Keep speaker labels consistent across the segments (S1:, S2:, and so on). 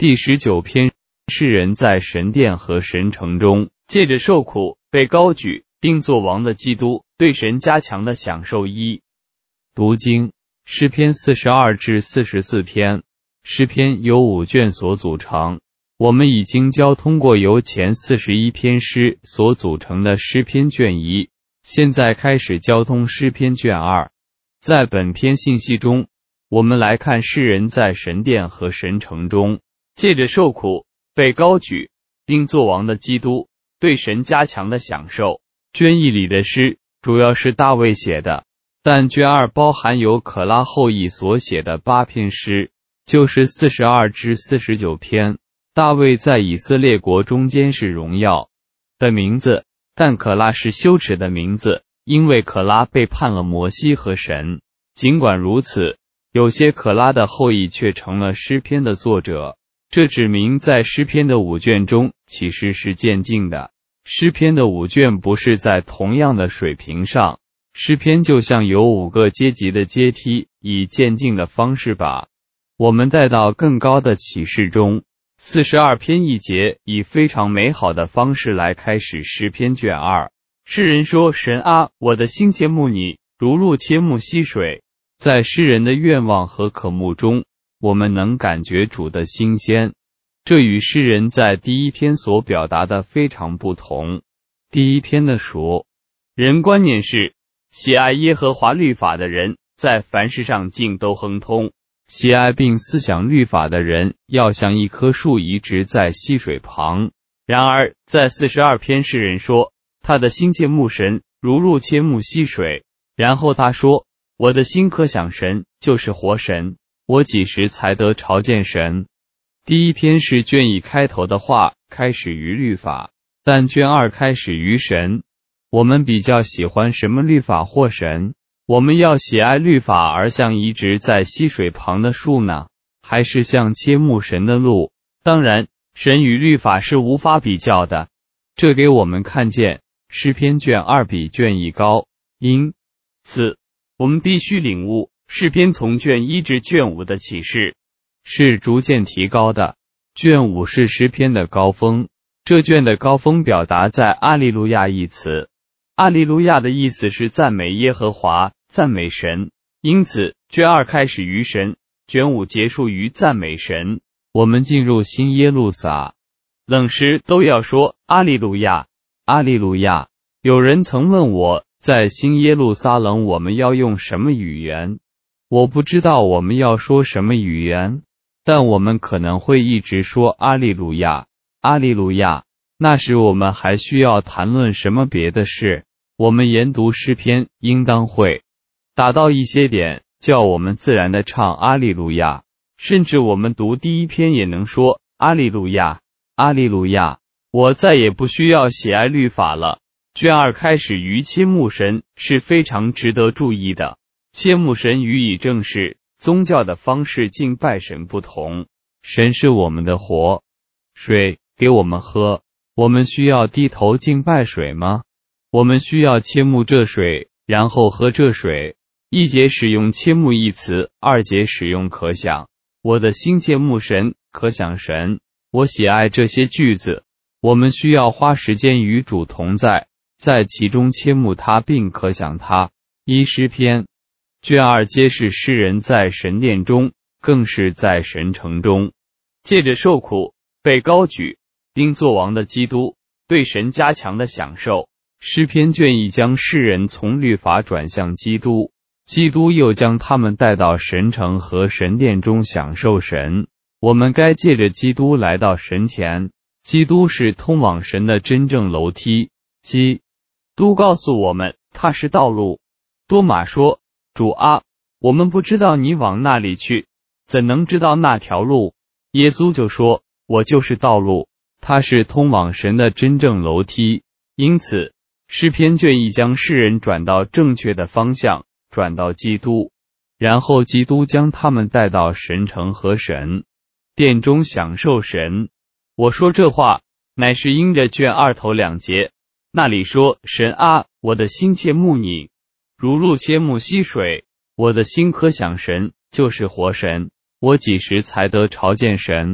S1: 第19篇，世人在神殿和神城中，借着受苦被高举，并作王的基督，对神加强的享受一。读经，诗篇42至44篇。诗篇由5卷所组成。我们已经交通过由前41篇诗所组成的诗篇卷1，现在开始交通诗篇卷2。在本篇信息中，我们来看世人在神殿和神城中，借着受苦被高举，并作王的基督，对神加强的享受。卷1里的诗主要是大卫写的，但卷2包含由可拉后裔所写的8篇诗，就是42至49篇。大卫在以色列国中间是荣耀的名字，但可拉是羞耻的名字，因为可拉背叛了摩西和神。尽管如此，有些可拉的后裔却成了诗篇的作者，这指明在诗篇的5卷中其实是渐进的。诗篇的5卷不是在同样的水平上，诗篇就像有5个阶级的阶梯，以渐进的方式把我们带到更高的启示中。42篇1节以非常美好的方式来开始诗篇卷2。诗人说：神啊，我的心切慕你，如鹿切慕溪水。在诗人的愿望和渴慕中，我们能感觉主的新鲜，这与诗人在第1篇所表达的非常不同。第1篇的属人观念是，喜爱耶和华律法的人，在凡事上尽都亨通。喜爱并思想律法的人，要像一棵树移植在溪水旁。然而，在42篇诗人说，他的心切慕神，如鹿切慕溪水。然后他说，我的心可想神，就是活神，我几时才得朝见神？第1篇是卷1开头的话，开始于律法，但卷2开始于神。我们比较喜欢什么律法或神？我们要喜爱律法而像移植在溪水旁的树呢，还是像切慕神的鹿？当然，神与律法是无法比较的。这给我们看见诗篇卷2比卷1高，因此我们必须领悟诗篇从卷1至卷5的启示是逐渐提高的。卷5是诗篇的高峰，这卷的高峰表达在阿利路亚一词。阿利路亚的意思是赞美耶和华，赞美神。因此，卷2开始于神，卷5结束于赞美神。我们进入新耶路撒冷时都要说阿利路亚，阿利路亚。有人曾问我，在新耶路撒冷我们要用什么语言？我不知道我们要说什么语言，但我们可能会一直说阿利路亚，阿利路亚。那时我们还需要谈论什么别的事？我们研读诗篇应当会达到一些点，叫我们自然的唱阿利路亚，甚至我们读第1篇也能说阿利路亚，阿利路亚。我再也不需要喜爱律法了。卷2开始于切慕神，是非常值得注意的。切慕神与以正式宗教的方式敬拜神不同。神是我们的活水，给我们喝。我们需要低头敬拜水吗？我们需要切慕这水，然后喝这水。1节使用切慕一词，2节使用可想。我的心切慕神，可想神。我喜爱这些句子。我们需要花时间与主同在，在其中切慕他并可想他。诗篇卷2揭示诗人在神殿中，更是在神城中，借着受苦被高举，并作王的基督，对神加强的享受。诗篇卷1将世人从律法转向基督，基督又将他们带到神城和神殿中享受神。我们该借着基督来到神前，基督是通往神的真正楼梯。基督告诉我们他是道路。多马说，主啊，我们不知道你往那里去，怎能知道那条路？耶稣就说，我就是道路，他是通往神的真正楼梯。因此，诗篇卷1将世人转到正确的方向，转到基督，然后基督将他们带到神城和神殿中享受神。我说这话，乃是因着卷2头2节，那里说，神啊，我的心切慕你，如鹿切慕溪水。我的心可想神，就是活神，我几时才得朝见神？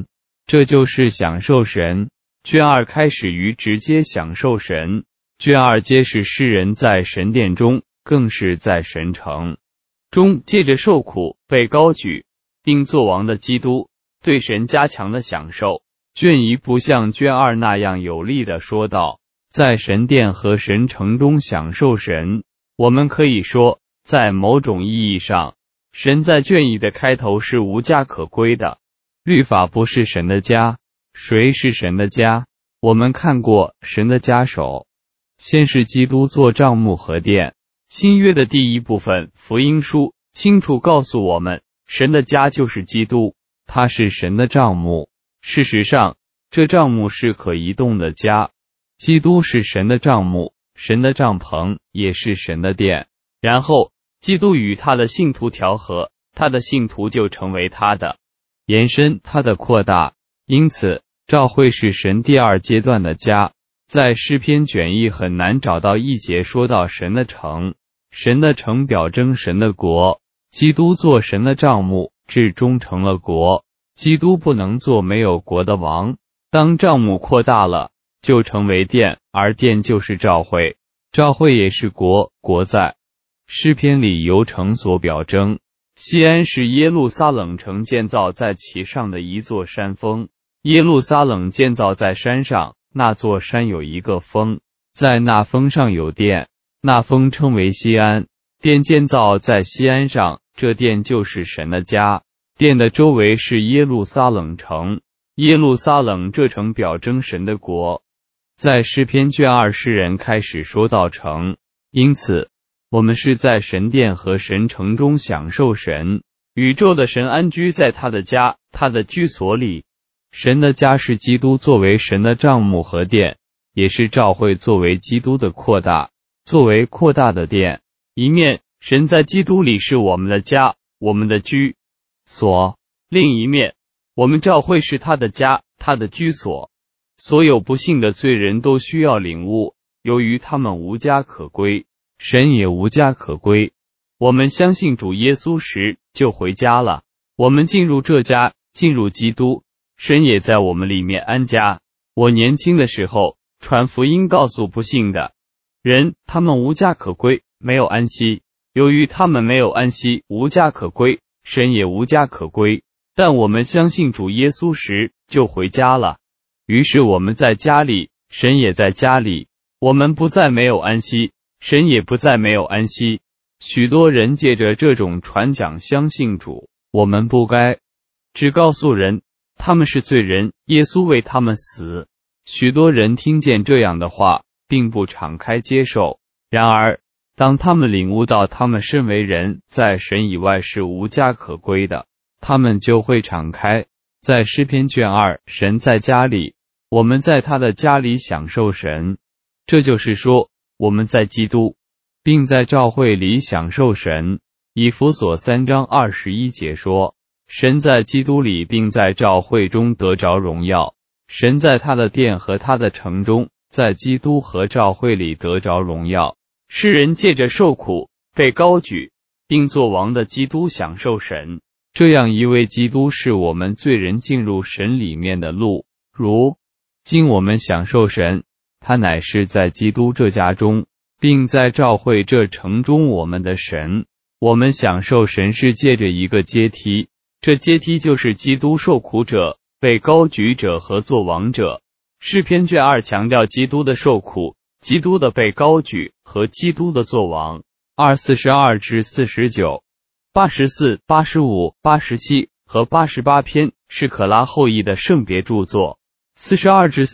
S1: 这就是享受神。卷2开始于直接享受神，卷2揭示世人在神殿中，更是在神城中借着受苦被高举并作王的基督对神加强的享受。卷1不像卷2那样有力地说道，在神殿和神城中享受神。我们可以说，在某种意义上，神在卷1的开头是无家可归的。律法不是神的家，谁是神的家？我们看过神的家首，先是基督做帐幕和殿。新约的第一部分福音书清楚告诉我们，神的家就是基督，他是神的帐幕。事实上，这帐幕是可移动的家。基督是神的帐幕，神的帐篷也是神的殿。然后，基督与他的信徒调和，他的信徒就成为他的延伸，他的扩大。因此，教会是神第2阶段的家。在诗篇卷1很难找到一节说到神的城。神的城表征神的国，基督做神的帐幕，至终成了国。基督不能做没有国的王。当帐幕扩大了，就成为殿，而殿就是教会。教会也是国，国在诗篇里由城所表征。西安是耶路撒冷城建造在其上的一座山峰。耶路撒冷建造在山上，那座山有一个峰，在那峰上有殿，那峰称为西安。殿建造在西安上，这殿就是神的家。殿的周围是耶路撒冷城，耶路撒冷这城表征神的国。在诗篇卷2诗人开始说到城，因此我们是在神殿和神城中享受神。宇宙的神安居在他的家，他的居所里。神的家是基督作为神的帐幕和殿，也是教会作为基督的扩大，作为扩大的殿。一面，神在基督里是我们的家，我们的居所；另一面，我们教会是他的家，他的居所。所有不幸的罪人都需要领悟，由于他们无家可归，神也无家可归。我们相信主耶稣时就回家了，我们进入这家，进入基督，神也在我们里面安家。我年轻的时候传福音告诉不幸的人，他们无家可归，没有安息。由于他们没有安息，无家可归，神也无家可归。但我们相信主耶稣时就回家了，于是我们在家里，神也在家里。我们不再没有安息，神也不再没有安息。许多人借着这种传讲相信主，我们不该只告诉人他们是罪人，耶稣为他们死。许多人听见这样的话，并不敞开接受。然而，当他们领悟到他们身为人，在神以外是无家可归的，他们就会敞开。在诗篇卷2，神在家里，我们在他的家里享受神。这就是说，我们在基督，并在教会里享受神。以弗所3章21节说，神在基督里并在教会中得着荣耀。神在他的殿和他的城中，在基督和教会里得着荣耀。世人借着受苦被高举并作王的基督享受神。这样一位基督是我们罪人进入神里面的路。如今我们享受神，他乃是在基督这家中，并在教会这城中我们的神。我们享受神是借着一个阶梯，这阶梯就是基督受苦者、被高举者和作王者。诗篇卷2强调基督的受苦、基督的被高举和基督的作王。42至49、84、85、87和88篇是可拉后裔的圣别著作。42至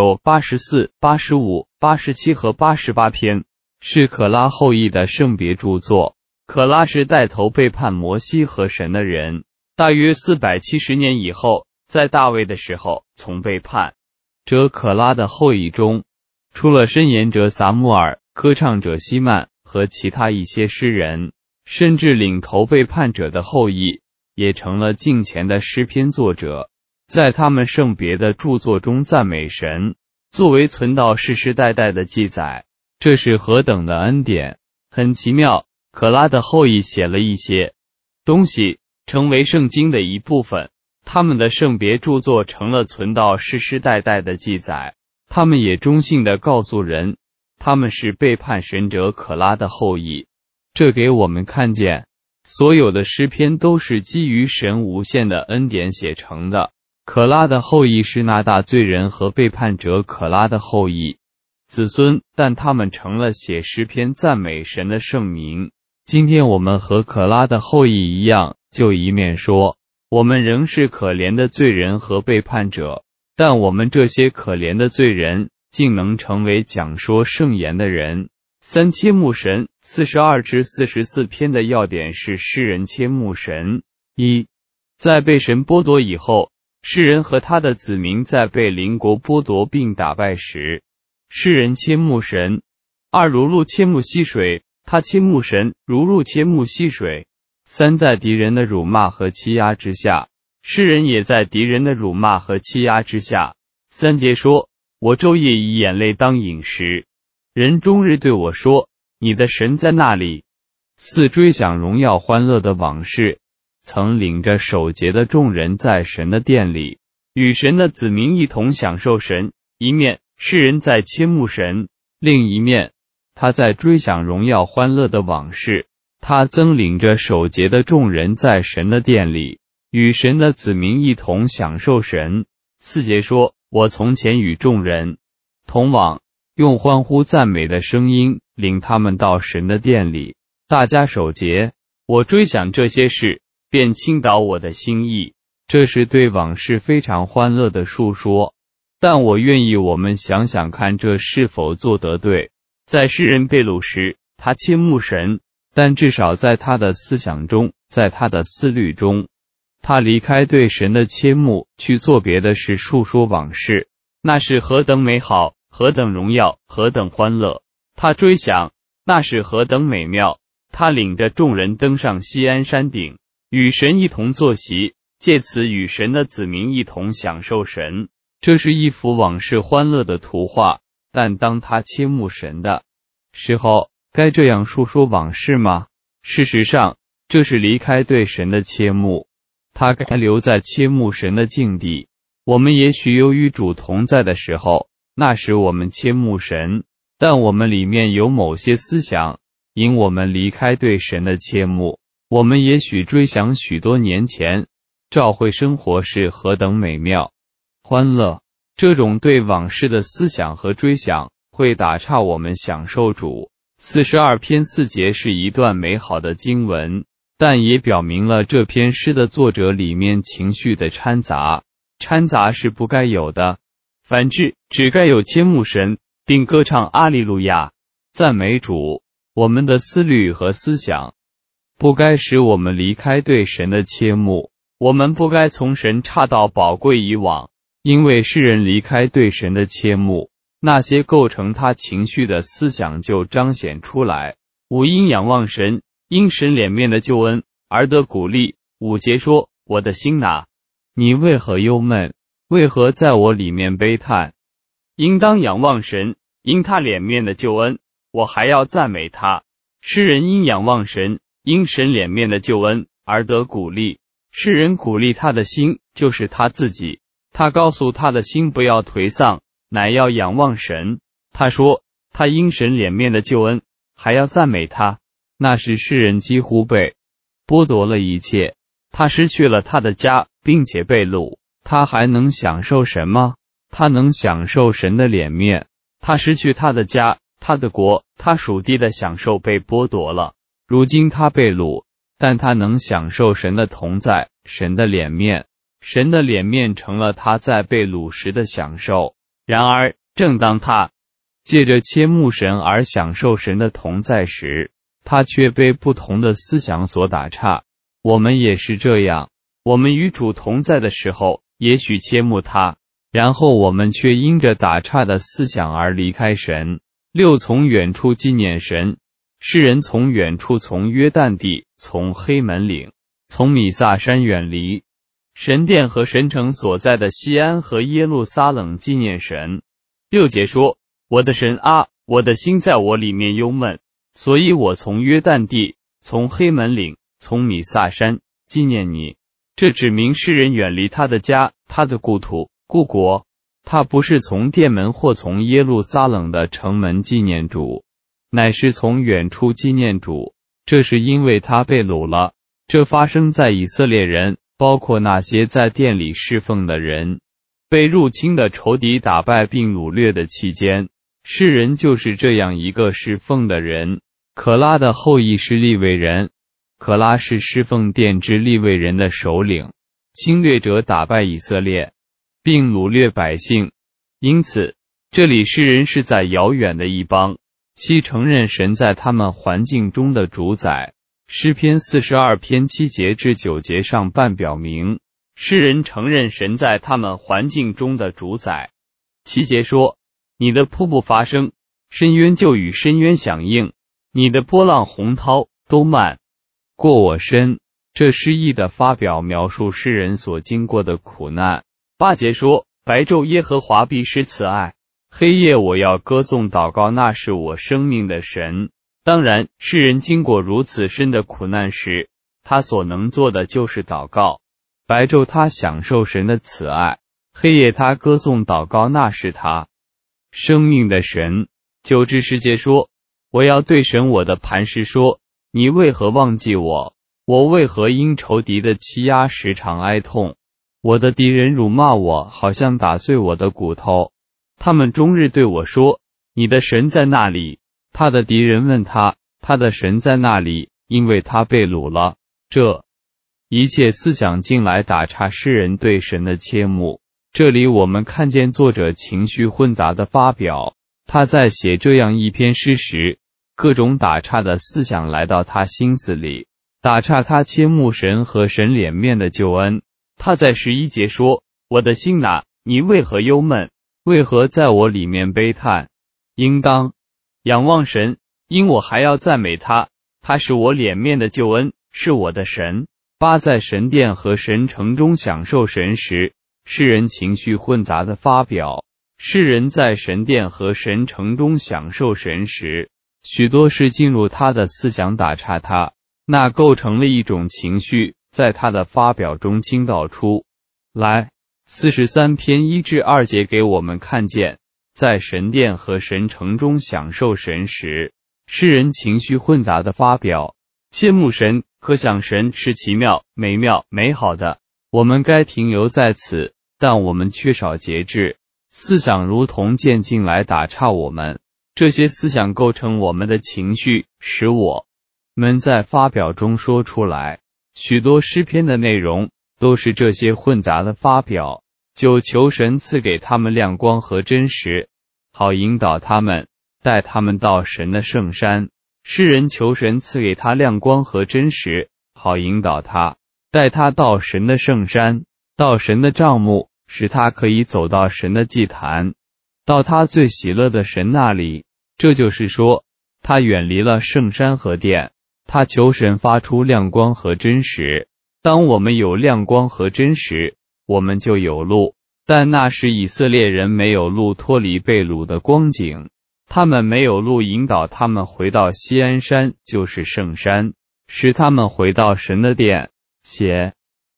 S1: 49、84、85、87和88篇是可拉后裔的圣别著作。可拉是带头背叛摩西和神的人，大约470年以后，在大卫的时候从背叛者可拉的后裔中，除了申言者撒母耳、歌唱者希曼和其他一些诗人，甚至领头背叛者的后裔也成了敬虔的诗篇作者，在他们圣别的著作中赞美神，作为存到世世代代的记载。这是何等的恩典！很奇妙，可拉的后裔写了一些东西，成为圣经的一部分。 他们的圣别著作成了存到世世代代的记载。他们也忠信地告诉人，他们是背叛神者可拉的后裔。这给我们看见，所有的诗篇都是基于神无限的恩典写成的。可拉的后裔是那大罪人和背叛者可拉的后裔子孙，但他们成了写诗篇赞美神的圣名。今天我们和可拉的后裔一样，就一面说我们仍是可怜的罪人和背叛者，但我们这些可怜的罪人竟能成为讲说圣言的人。三切慕神42至44篇的要点是诗人切慕神。一，在被神剥夺以后，诗人和他的子民在被邻国剥夺并打败时，诗人切慕神。二，如鹿切慕溪水，他切慕神，如鹿切慕溪水。三，在敌人的辱骂和欺压之下，诗人也在敌人的辱骂和欺压之下。三节说，我昼夜以眼泪当饮食，人终日对我说，你的神在那里。四，追想荣耀欢乐的往事，曾领着守节的众人在神的殿里，与神的子民一同享受神。一面诗人在切慕神，另一面他在追想荣耀欢乐的往事。他曾领着守节的众人在神的殿里，与神的子民一同享受神。四节说，我从前与众人同往，用欢呼赞美的声音领他们到神的殿里，大家守节。我追想这些事，便倾倒我的心意。这是对往事非常欢乐的述说，但我愿意我们想想看，这是否做得对。在诗人被掳时，他切慕神，但至少在他的思想中，在他的思虑中，他离开对神的切慕，去做别的事，述说往事。那是何等美好，何等荣耀，何等欢乐！他追想，那是何等美妙！他领着众人登上锡安山顶，与神一同坐席，借此与神的子民一同享受神。这是一幅往事欢乐的图画。但当他切慕神的时候，该这样述说往事吗？事实上，这是离开对神的切慕，他该留在切慕神的境地。我们也许有与主同在的时候，那时我们切慕神，但我们里面有某些思想引我们离开对神的切慕。我们也许追想许多年前教会生活是何等美妙欢乐，这种对往事的思想和追想会打岔我们享受主。42篇4节是一段美好的经文，但也表明了这篇诗的作者里面情绪的掺杂。掺杂是不该有的，反之，只该有切慕神，并歌唱阿利路亚，赞美主。我们的思虑和思想不该使我们离开对神的切慕，我们不该从神岔到宝贵以往。因为诗人离开对神的切慕，那些构成他情绪的思想就彰显出来。五，因仰望神，因神脸面的救恩而得鼓励。5节说，我的心哪，你为何忧闷？为何在我里面悲叹？应当仰望神，因他脸面的救恩，我还要赞美他。诗人因仰望神，因神脸面的救恩而得鼓励。诗人鼓励他的心，就是他自己。他告诉他的心不要颓丧，乃要仰望神。他说，他因神脸面的救恩，还要赞美他。那时诗人几乎被剥夺了一切，他失去了他的家，并且被掳，他还能享受什么？他能享受神的脸面。他失去他的家，他的国，他属地的享受被剥夺了。如今他被掳，但他能享受神的同在，神的脸面。神的脸面成了他在被掳时的享受。然而，正当他借着切慕神而享受神的同在时，他却被不同的思想所打岔。我们也是这样，我们与主同在的时候，也许切慕他，然后我们却因着打岔的思想而离开神。6，从远处纪念神。诗人从远处，从约旦地，从黑门岭，从米萨山远离神殿和神城所在的西安和耶路撒冷纪念神。6节说，我的神啊，我的心在我里面忧闷，所以我从约旦地，从黑门岭，从米萨山纪念你。 这指明诗人远离他的家、他的故土、故国，他不是从殿门或从耶路撒冷的城门纪念主，乃是从远处纪念主。这是因为他被掳了。这发生在以色列人，包括那些在殿里侍奉的人，被入侵的仇敌打败并掳掠的期间。诗人就是这样一个侍奉的人。可拉的后裔是利未人，可拉是侍奉殿之利未人的首领。侵略者打败以色列，并掳掠百姓，因此这里诗人是在遥远的一邦，其承认神在他们环境中的主宰。诗篇42篇7节至9节上半表明，诗人承认神在他们环境中的主宰。7节说，你的瀑布发声，深渊就与深渊响应，你的波浪洪涛都漫过我身。这诗意的发表描述诗人所经过的苦难。8节说，白昼耶和华必施慈爱，黑夜我要歌颂祷告那是我生命的神。当然，诗人经过如此深的苦难时，他所能做的就是祷告。白昼他享受神的慈爱，黑夜他歌颂祷告那是他生命的神。9至10节说，我要对神我的磐石说，你为何忘记我？我为何因仇敌的欺压时常哀痛？我的敌人辱骂我，好像打碎我的骨头。他们终日对我说，你的神在那里？他的敌人问他，他的神在那里？因为他被掳了。这一切思想进来打岔诗人对神的切慕。这里我们看见作者情绪混杂的发表。他在写这样一篇诗时，各种打岔的思想来到他心思里，打岔他切慕神和神脸面的救恩。他在11节说，我的心哪，你为何忧闷？为何在我里面悲叹？应当仰望神，因我还要赞美他，他是我脸面的救恩，是我的神。8在神殿和神城中享受神时，诗人情绪混杂的发表。诗人在神殿和神城中享受神时，许多事进入他的思想打岔他，那构成了一种情绪，在他的发表中倾倒出来。43篇1至2节给我们看见，在神殿和神城中享受神时，诗人情绪混杂的发表。切慕神，可想神是奇妙、美妙、美好的，我们该停留在此，但我们缺少节制，思想如同渐进来打岔我们，这些思想构成我们的情绪，使我们在发表中说出来。许多诗篇的内容都是这些混杂的发表，就求神赐给他们亮光和真实，好引导他们，带他们到神的圣山。诗人求神赐给他亮光和真实，好引导他，带他到神的圣山，到神的帐幕，使他可以走到神的祭坛，到他最喜乐的神那里。这就是说，他远离了圣山和殿，他求神发出亮光和真实。当我们有亮光和真实，我们就有路。但那时以色列人没有路脱离被掳的光景，他们没有路引导他们回到锡安山，就是圣山，使他们回到神的殿。写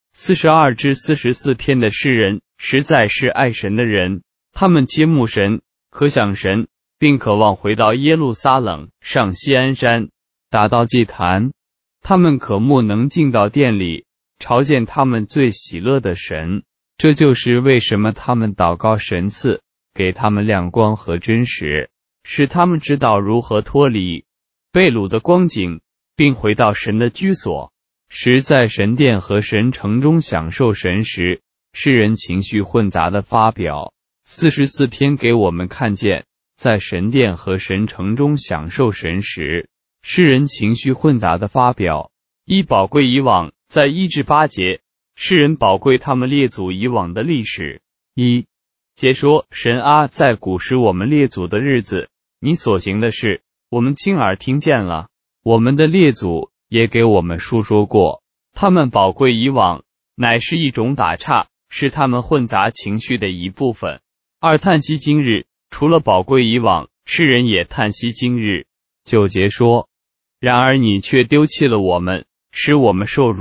S1: 42至44篇的诗人实在是爱神的人，他们切慕神，可想神，并渴望回到耶路撒冷，上锡安山，达到祭坛。他们渴慕能进到殿里，朝见他们最喜乐的神。这就是为什么他们祷告神赐给他们亮光和真实，使他们知道如何脱离被掳的光景，并回到神的居所。使在神殿和神城中享受神时，诗人情绪混杂的发表。44篇给我们看见，在神殿和神城中享受神时，诗人情绪混杂的发表。一宝贵以往，在1至8节，诗人宝贵他们列祖以往的历史。1节说，神啊，在古时我们列祖的日子，你所行的事，我们亲耳听见了，我们的列祖也给我们述说过。他们宝贵以往，乃是一种打岔，是他们混杂情绪的一部分。2叹息今日，除了宝贵以往，诗人也叹息今日。9节说，然而你却丢弃了我们，使我们受辱，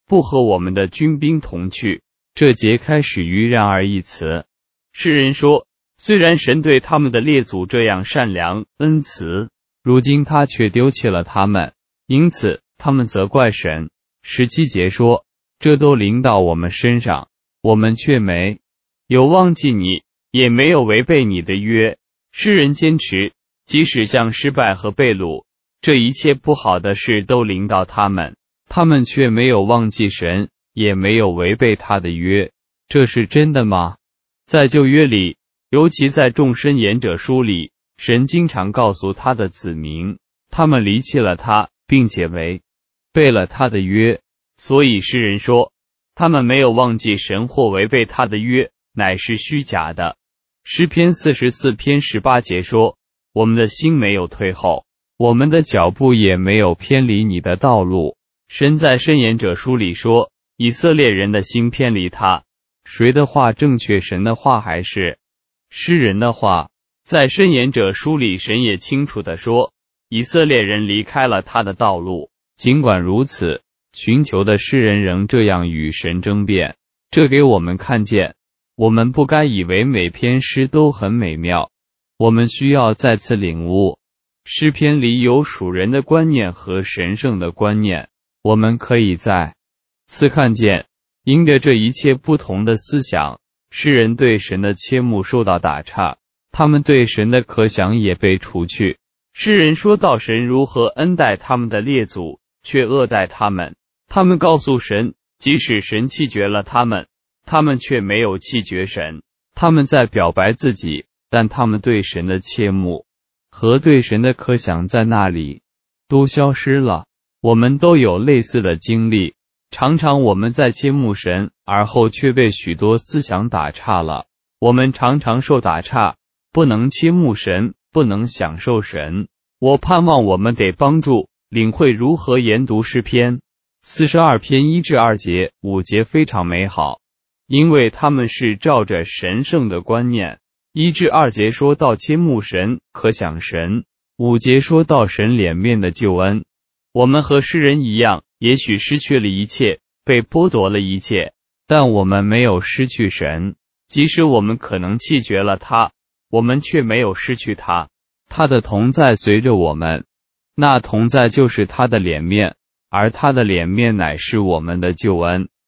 S1: 不和我们的军兵同去。这节开始于然而一词。诗人说，虽然神对他们的列祖这样善良恩慈，如今他却丢弃了他们，因此他们责怪神。17节说，这都临到我们身上，我们却没有忘记你，也没有违背你的约。诗人坚持，即使像失败和被掳，这一切不好的事都临到他们，他们却没有忘记神，也没有违背他的约。这是真的吗？在旧约里，尤其在众申言者书里，神经常告诉他的子民，他们离弃了他，并且违背了他的约。所以诗人说，他们没有忘记神或违背他的约，乃是虚假的。诗篇44篇18节说，我们的心没有退后，我们的脚步也没有偏离你的道路。神在申言者书里说，以色列人的心偏离他。谁的话正确，神的话还是诗人的话？在申言者书里，神也清楚地说，以色列人离开了他的道路。尽管如此，寻求的诗人仍这样与神争辩，这给我们看见，我们不该以为每篇诗都很美妙，我们需要再次领悟，诗篇里有属人的观念和神圣的观念。我们可以再次看见，因着这一切不同的思想，诗人对神的切慕受到打岔，他们对神的可想也被除去。诗人说到神如何恩待他们的列祖，却恶待他们。他们告诉神，即使神弃绝了他们，他们却没有弃绝神。他们在表白自己，但他们对神的切慕和对神的可想在那里都消失了。我们都有类似的经历，常常我们在切慕神，而后却被许多思想打岔了。我们常常受打岔，不能切慕神，不能享受神。我盼望我们得帮助领会如何研读诗篇42篇1至2节5节非常美好，因为他们是照着神圣的观念。1至2节说到切慕神，可想神；5节说到神脸面的救恩。我们和诗人一样，也许失去了一切，被剥夺了一切，但我们没有失去神。即使我们可能弃绝了他，我们却没有失去他。他的同在随着我们，那同在就是他的脸面，而他的脸面乃是我们的救恩。